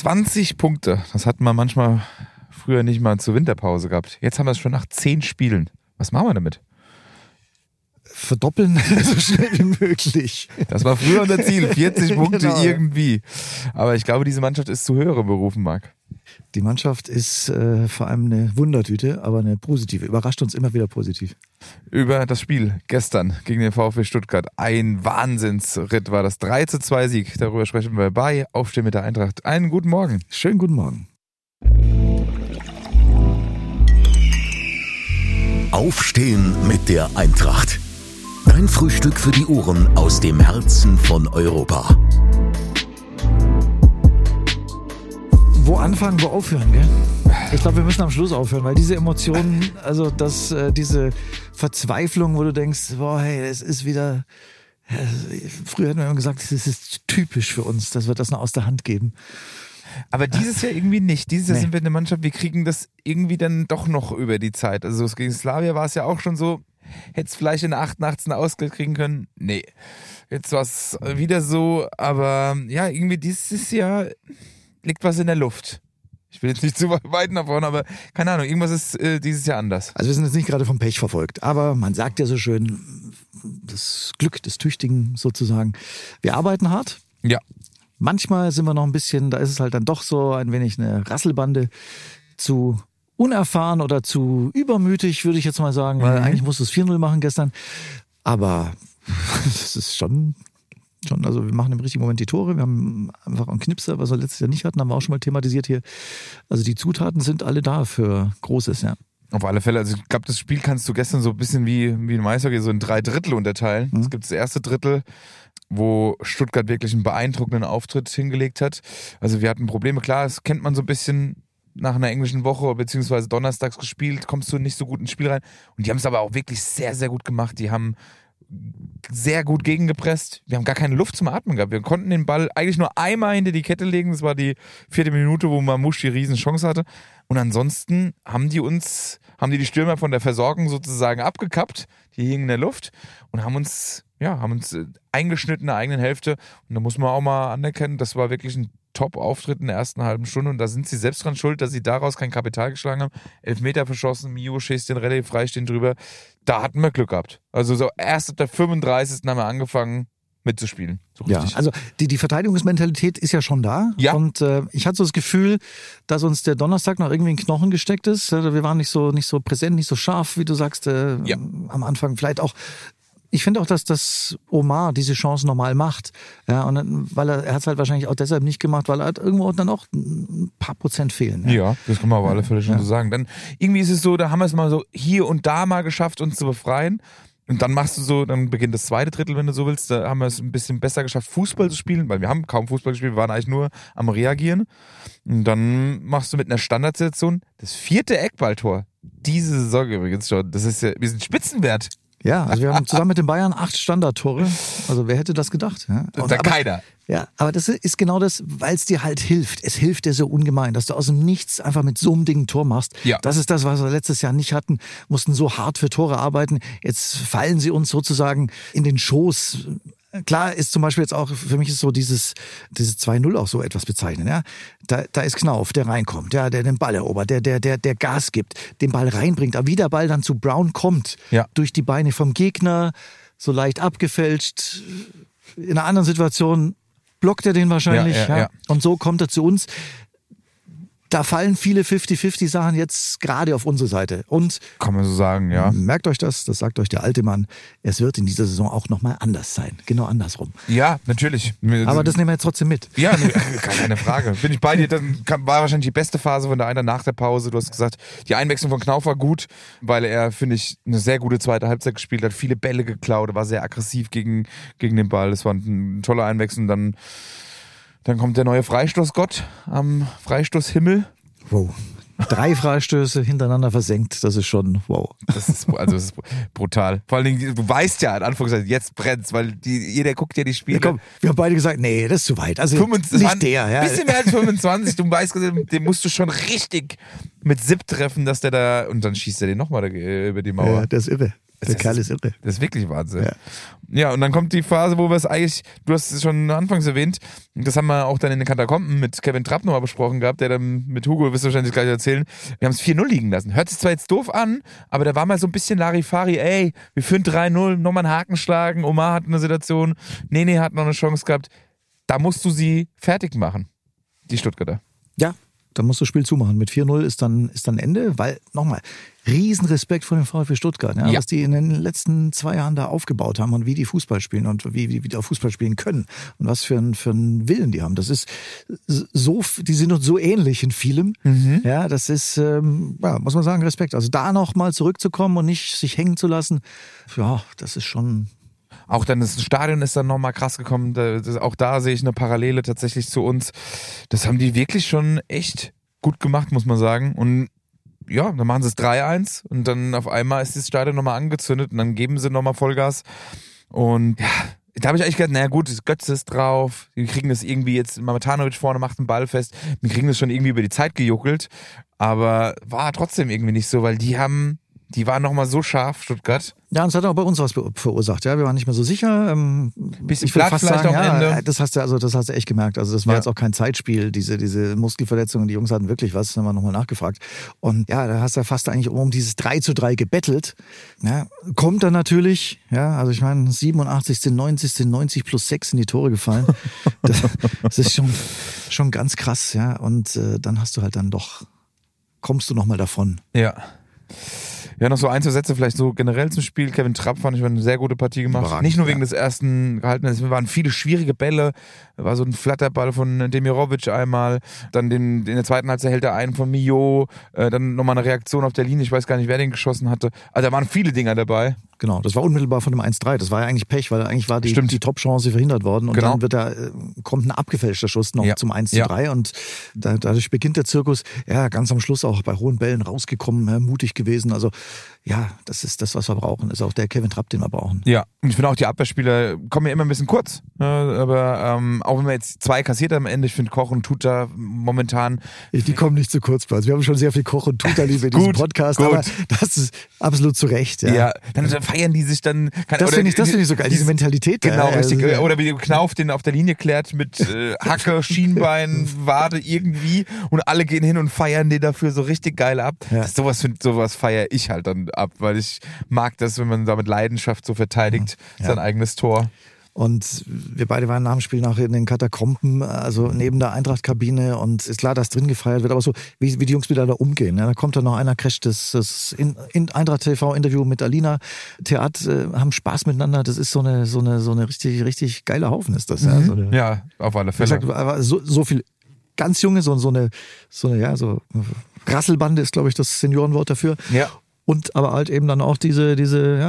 20 Punkte. Das hat man manchmal früher nicht mal zur Winterpause gehabt. Jetzt haben wir es schon nach 10 Spielen. Was machen wir damit? Verdoppeln so schnell wie möglich. Das war früher unser Ziel, 40 Punkte Genau. irgendwie. Aber ich glaube, diese Mannschaft ist zu höheren Berufen, Marc. Die Mannschaft ist vor allem eine Wundertüte, aber eine positive. Überrascht uns immer wieder positiv. Über das Spiel gestern gegen den VfB Stuttgart. Ein Wahnsinnsritt war das 3:2 Sieg. Darüber sprechen wir bei Aufstehen mit der Eintracht. Einen guten Morgen. Schönen guten Morgen. Aufstehen mit der Eintracht. Dein Frühstück für die Ohren aus dem Herzen von Europa. Wo anfangen, wo aufhören, gell? Ich glaube, wir müssen am Schluss aufhören, weil diese Emotionen, also diese Verzweiflung, wo du denkst, boah, hey, es ist wieder, früher hätten wir immer gesagt, es ist typisch für uns, dass wir das noch aus der Hand geben. Aber dieses Jahr irgendwie nicht. Dieses Jahr Nee. sind wir eine Mannschaft, wir kriegen das irgendwie dann doch noch über die Zeit. Also gegen Slavia war es ja auch schon so, hätte es vielleicht in der 88. Ausgleich kriegen können. Nee. Jetzt war es wieder so, aber ja, irgendwie dieses Jahr liegt was in der Luft. Ich will jetzt nicht zu weit nach vorne, aber keine Ahnung, irgendwas ist dieses Jahr anders. Also wir sind jetzt nicht gerade vom Pech verfolgt, aber man sagt ja so schön, das Glück des Tüchtigen sozusagen. Wir arbeiten hart. Ja. Manchmal sind wir noch ein bisschen, da ist es halt dann doch so ein wenig eine Rasselbande, zu unerfahren oder zu übermütig, würde ich jetzt mal sagen, weil eigentlich musste es 4-0 machen gestern. Aber das ist schon, also wir machen im richtigen Moment die Tore. Wir haben einfach einen Knipser, was wir letztes Jahr nicht hatten, haben wir auch schon mal thematisiert hier. Also die Zutaten sind alle da für Großes, ja. Auf alle Fälle, also ich glaube, das Spiel kannst du gestern so ein bisschen wie ein Meisterhockey so in 3 Drittel unterteilen. Es gibt das erste Drittel, wo Stuttgart wirklich einen beeindruckenden Auftritt hingelegt hat. Also wir hatten Probleme, klar, das kennt man so ein bisschen nach einer englischen Woche beziehungsweise donnerstags gespielt, kommst du nicht so gut ins Spiel rein. Und die haben es aber auch wirklich sehr, sehr gut gemacht. Die haben sehr gut gegengepresst. Wir haben gar keine Luft zum Atmen gehabt. Wir konnten den Ball eigentlich nur einmal hinter die Kette legen. Das war die 4. Minute, wo Mamouche die Riesenchance hatte. Und ansonsten haben die Stürmer von der Versorgung sozusagen abgekappt. Die hingen in der Luft und haben uns eingeschnitten in der eigenen Hälfte. Und da muss man auch mal anerkennen, das war wirklich ein Top-Auftritt in der ersten halben Stunde. Und da sind sie selbst dran schuld, dass sie daraus kein Kapital geschlagen haben. 11 Meter verschossen, Mio schießt den relativ freistehend drüber. Da hatten wir Glück gehabt. Also so erst ab der 35. haben wir angefangen mitzuspielen. So Ja, richtig. also die Verteidigungsmentalität ist ja schon da. Ja. Und ich hatte so das Gefühl, dass uns der Donnerstag noch irgendwie in den Knochen gesteckt ist. Wir waren nicht so präsent, nicht so scharf, wie du sagst, am Anfang. Vielleicht auch, ich finde auch, dass das Omar diese Chance normal macht. Ja, und dann, weil er hat es halt wahrscheinlich auch deshalb nicht gemacht, weil er hat irgendwo dann auch ein paar Prozent fehlen. Ja, das kann man auf alle Fälle schon so sagen. Dann irgendwie ist es so, da haben wir es mal so hier und da mal geschafft, uns zu befreien. Und dann dann beginnt das zweite Drittel, wenn du so willst. Da haben wir es ein bisschen besser geschafft, Fußball zu spielen, weil wir haben kaum Fußball gespielt, wir waren eigentlich nur am Reagieren. Und dann machst du mit einer Standardsituation das 4. Eckballtor. Diese Saison übrigens schon. Das ist ja, wir sind Spitzenwert. Ja, also wir haben zusammen mit den Bayern 8 Standardtore. Also wer hätte das gedacht? Ja? Keiner. Ja, aber das ist genau das, weil es dir halt hilft. Es hilft dir so ungemein, dass du aus dem Nichts einfach mit so einem Ding ein Tor machst. Ja. Das ist das, was wir letztes Jahr nicht hatten. Mussten so hart für Tore arbeiten. Jetzt fallen sie uns sozusagen in den Schoß. Klar ist zum Beispiel jetzt auch, für mich ist so dieses 2-0 auch so etwas bezeichnen. Ja? Da ist Knauf, der reinkommt, ja, der den Ball erobert, der Gas gibt, den Ball reinbringt. Aber wie der Ball dann zu Brown kommt, durch die Beine vom Gegner, so leicht abgefälscht, in einer anderen Situation blockt er den wahrscheinlich. Ja. Und so kommt er zu uns. Da fallen viele 50-50 Sachen jetzt gerade auf unsere Seite. Und kann man so sagen, ja. Merkt euch das sagt euch der alte Mann. Es wird in dieser Saison auch nochmal anders sein. Genau andersrum. Ja, natürlich. Aber das nehmen wir jetzt trotzdem mit. Ja, nee, keine Frage. Bin ich bei dir. Dann war wahrscheinlich die beste Phase von der Eintracht nach der Pause. Du hast gesagt, die Einwechslung von Knauf war gut, weil er, finde ich, eine sehr gute zweite Halbzeit gespielt hat. Viele Bälle geklaut, war sehr aggressiv gegen den Ball. Das war ein toller Einwechslung. Dann kommt der neue Freistoßgott am Freistoßhimmel. Wow. 3 Freistöße hintereinander versenkt, das ist schon wow. Das ist brutal. Vor allen Dingen, du weißt ja, in Anführungszeichen, jetzt brennt's, weil jeder guckt ja die Spiele. Ja, komm, wir haben beide gesagt, nee, das ist zu weit. Also 25, nicht der. Ja. Bisschen mehr als 25. Du weißt, den musst du schon richtig mit Sipp treffen, dass der da, und dann schießt er den nochmal über die Mauer. Ja, das ist irre. Der Kerl ist irre. Das ist wirklich Wahnsinn. Ja, und dann kommt die Phase, wo wir es eigentlich, du hast es schon anfangs erwähnt, das haben wir auch dann in den Katakomben mit Kevin Trapp nochmal besprochen gehabt, der dann mit Hugo, wirst du wahrscheinlich gleich erzählen, wir haben es 4-0 liegen lassen. Hört sich zwar jetzt doof an, aber da war mal so ein bisschen Larifari, ey, wir führen 3-0, nochmal einen Haken schlagen, Omar hat eine Situation, Nene hat noch eine Chance gehabt. Da musst du sie fertig machen, die Stuttgarter. Ja, dann musst du das Spiel zumachen. Mit 4-0 ist dann Ende, weil, nochmal, Riesenrespekt vor dem VfB Stuttgart, was die in den letzten 2 Jahren da aufgebaut haben und wie die Fußball spielen und wie die auch Fußball spielen können und was für einen Willen die haben. Das ist so, die sind uns so ähnlich in vielem. Ja, das ist, muss man sagen, Respekt. Also da nochmal zurückzukommen und nicht sich hängen zu lassen, ja, das ist schon... Auch dann das Stadion ist dann nochmal krass gekommen. Auch da sehe ich eine Parallele tatsächlich zu uns. Das haben die wirklich schon echt gut gemacht, muss man sagen. Und ja, dann machen sie es 3-1 und dann auf einmal ist das Stadion nochmal angezündet und dann geben sie nochmal Vollgas. Und ja, da habe ich eigentlich gedacht, naja gut, Götze ist drauf. Wir kriegen das irgendwie jetzt, Mamatanovic vorne macht den Ball fest. Wir kriegen das schon irgendwie über die Zeit gejuckelt. Aber war trotzdem irgendwie nicht so, weil die waren nochmal so scharf, Stuttgart. Ja, und es hat auch bei uns was verursacht. Ja, wir waren nicht mehr so sicher. Bisschen platt vielleicht am Ende. Das hast du echt gemerkt. Also das war jetzt auch kein Zeitspiel, diese Muskelverletzungen. Die Jungs hatten wirklich was, haben wir nochmal nachgefragt. Und ja, da hast du fast eigentlich um dieses 3-3 gebettelt. Ja, kommt dann natürlich, ja, also ich meine, 87., 90. plus 6 in die Tore gefallen. Das ist schon ganz krass, ja. Und dann hast du halt kommst du nochmal davon. Ja. Ja, noch so 1, 2 Sätze vielleicht so generell zum Spiel. Kevin Trapp fand ich eine sehr gute Partie gemacht. Überragend, nicht nur wegen des ersten gehalten, es waren viele schwierige Bälle. War so ein Flatterball von Demirovic einmal. Dann in der zweiten Halbzeit hält er einen von Mio. Dann nochmal eine Reaktion auf der Linie. Ich weiß gar nicht, wer den geschossen hatte. Also da waren viele Dinger dabei. Genau, das war unmittelbar von dem 1-3. Das war ja eigentlich Pech, weil eigentlich war die Top-Chance verhindert worden. Und dann kommt ein abgefälschter Schuss noch zum 1-3. Und dadurch beginnt der Zirkus. Ja, ganz am Schluss auch bei hohen Bällen rausgekommen, mutig gewesen. Also ja, das ist das, was wir brauchen. Das ist auch der Kevin Trapp, den wir brauchen. Ja, und ich finde auch, die Abwehrspieler kommen ja immer ein bisschen kurz. Aber auch wenn wir jetzt 2 kassiert haben am Ende, ich finde Koch und Tuta momentan... Die kommen nicht zu kurz bei uns. Wir haben schon sehr viel Koch und Tuta-Liebe in diesem Podcast, aber das ist absolut zu Recht. Ja, dann feiern die sich dann... Das finde ich so geil, diese Mentalität. Genau, richtig. Oder wie Knauf den auf der Linie klärt mit Hacke, Schienbein, Wade irgendwie und alle gehen hin und feiern den dafür so richtig geil ab. Ja. Sowas feiere ich halt dann ab, weil ich mag das, wenn man da mit Leidenschaft so verteidigt, sein eigenes Tor. Und wir beide waren nach dem Spiel in den Katakomben, also neben der Eintracht-Kabine, und ist klar, dass drin gefeiert wird, aber so, wie die Jungs miteinander umgehen. Ja, da kommt dann noch einer, crasht das Eintracht-TV-Interview mit Alina. haben Spaß miteinander, das ist so eine richtig, richtig geile Haufen ist das. Ja, auf alle Fälle. Aber so viel ganz junge, so eine Rasselbande ist, glaube ich, das Seniorenwort dafür. Ja. Und aber halt eben dann auch diese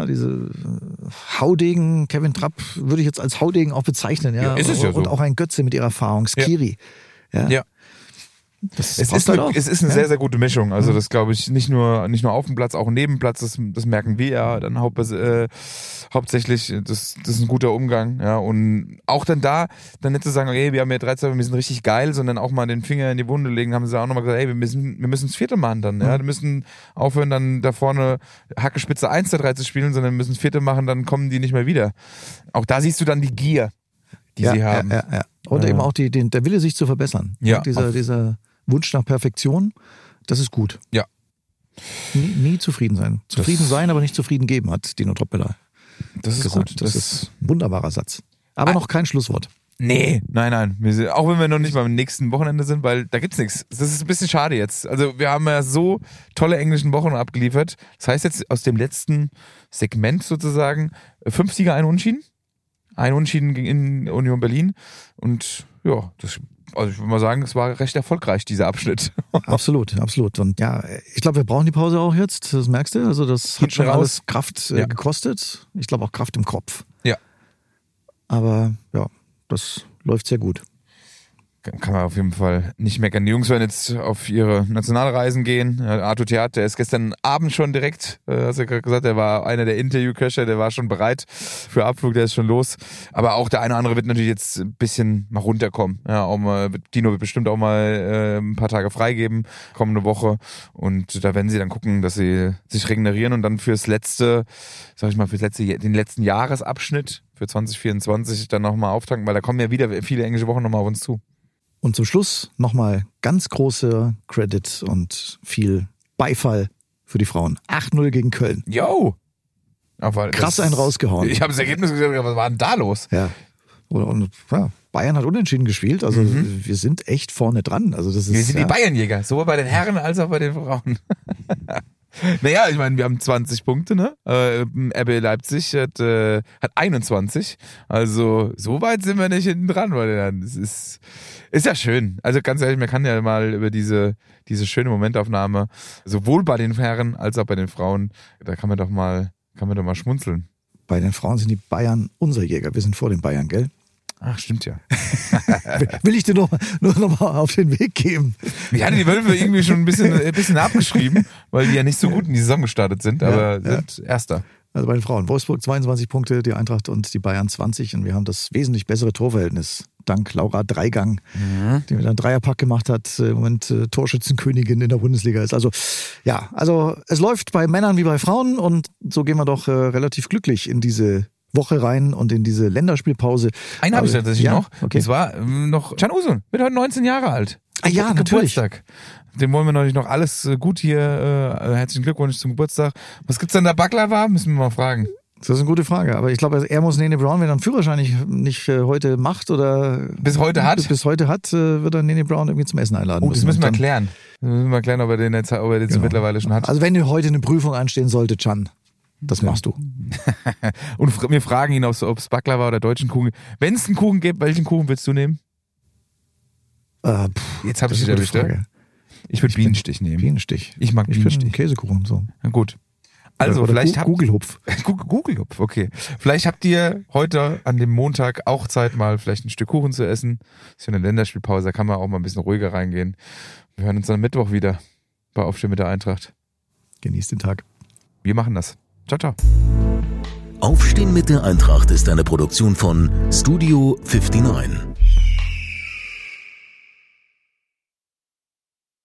Haudegen, Kevin Trapp würde ich jetzt als Haudegen auch bezeichnen, ja. Ist es ja so. Und auch ein Götze mit ihrer Erfahrung, Skiri. Ja. Es ist eine sehr, sehr gute Mischung. Also das glaube ich nicht nur auf dem Platz, auch neben dem Platz, das merken wir ja dann hauptsächlich, das ist ein guter Umgang. Ja. Und auch dann nicht zu sagen, okay, wir haben ja 13, wir sind richtig geil, sondern auch mal den Finger in die Wunde legen, haben sie auch nochmal gesagt, hey, wir müssen das 4. machen dann. Ja. Wir müssen aufhören, dann da vorne Hackespitze 1 der 3 zu spielen, sondern wir müssen das 4. machen, dann kommen die nicht mehr wieder. Auch da siehst du dann die Gier, die sie haben. Ja. Und eben auch der Wille, sich zu verbessern. Ja. Dieser Wunsch nach Perfektion, das ist gut. Ja. Nie zufrieden sein. Zufrieden sein, aber nicht zufrieden geben, hat Dino Toppela Das ist gut. Das ist ein wunderbarer Satz. Aber noch kein Schlusswort. Nee, nein. Auch wenn wir noch nicht mal am nächsten Wochenende sind, weil da gibt's nichts. Das ist ein bisschen schade jetzt. Also wir haben ja so tolle englischen Wochen abgeliefert. Das heißt jetzt aus dem letzten Segment sozusagen 5 Sieger, 1 Unentschieden. 1 Unentschieden gegen Union Berlin. Und ja, also ich würde mal sagen, es war recht erfolgreich, dieser Abschnitt. Absolut. Und ja, ich glaube, wir brauchen die Pause auch jetzt, das merkst du. Also das hat schon alles Kraft gekostet. Ich glaube auch Kraft im Kopf. Ja. Aber ja, das läuft sehr gut. kann man auf jeden Fall nicht meckern. Die Jungs werden jetzt auf ihre Nationalreisen gehen. Arthur Theat, der ist gestern Abend schon direkt, hast du ja gerade gesagt, der war einer der Interviewköcher, der war schon bereit für Abflug, der ist schon los. Aber auch der eine oder andere wird natürlich jetzt ein bisschen mal runterkommen. Ja, auch mal, Dino wird bestimmt auch mal ein paar Tage freigeben, kommende Woche. Und da werden sie dann gucken, dass sie sich regenerieren und dann den letzten Jahresabschnitt für 2024 dann nochmal auftanken, weil da kommen ja wieder viele englische Wochen nochmal auf uns zu. Und zum Schluss nochmal ganz großer Credit und viel Beifall für die Frauen. 8-0 gegen Köln. Yo! Aber krass einen rausgehauen. Ich habe das Ergebnis gesehen, was war denn da los? Ja. Und Bayern hat unentschieden gespielt, also wir sind echt vorne dran. Also das ist, wir sind die Bayernjäger, sowohl bei den Herren als auch bei den Frauen. Naja, ich meine, wir haben 20 Punkte, ne? RB Leipzig hat 21. Also so weit sind wir nicht hinten dran, weil das ist ja schön. Also ganz ehrlich, man kann ja mal über diese schöne Momentaufnahme, sowohl bei den Herren als auch bei den Frauen, da kann man doch mal schmunzeln. Bei den Frauen sind die Bayern unser Jäger. Wir sind vor den Bayern, gell? Ach, stimmt ja. Will ich dir nur noch mal auf den Weg geben. Ich hatte die Wölfe irgendwie schon ein bisschen abgeschrieben, weil die ja nicht so gut in die Saison gestartet sind, aber sind Erster. Also bei den Frauen. Wolfsburg 22 Punkte, die Eintracht und die Bayern 20. Und wir haben das wesentlich bessere Torverhältnis. Dank Laura Dreigang, die mit einem Dreierpack gemacht hat, im Moment Torschützenkönigin in der Bundesliga ist. Also ja, es läuft bei Männern wie bei Frauen und so gehen wir doch relativ glücklich in diese Woche rein und in diese Länderspielpause. Einen habe ich tatsächlich noch. Okay. Das war noch Can Uzun, wird heute 19 Jahre alt. Ah ja, natürlich. Geburtstag. Dem wollen wir natürlich noch alles gut hier. Herzlichen Glückwunsch zum Geburtstag. Was gibt's denn da Baklava? Müssen wir mal fragen. Das ist eine gute Frage, aber ich glaube, er muss Nene Brown, wenn er einen Führerschein nicht heute macht oder bis heute hat, wird er Nene Brown irgendwie zum Essen einladen. Das müssen wir klären. Ob er den jetzt mittlerweile schon hat. Also wenn heute eine Prüfung anstehen sollte, Can, das machst du. Und wir fragen ihn, ob es Baklava oder deutschen Kuchen. Wenn es einen Kuchen gibt, welchen Kuchen willst du nehmen? Jetzt habe ich dich erwischt. Ich würde Bienenstich nehmen. Bienenstich. Ich mag Bienenstich. Ich Käsekuchen so. Na gut. Also oder vielleicht Gugelhupf. Gugelhupf, okay. Vielleicht habt ihr heute an dem Montag auch Zeit, mal vielleicht ein Stück Kuchen zu essen. Das ist ja eine Länderspielpause, da kann man auch mal ein bisschen ruhiger reingehen. Wir hören uns dann am Mittwoch wieder bei Aufstehen mit der Eintracht. Genießt den Tag. Wir machen das. Ciao, ciao. Aufstehen mit der Eintracht ist eine Produktion von Studio 59.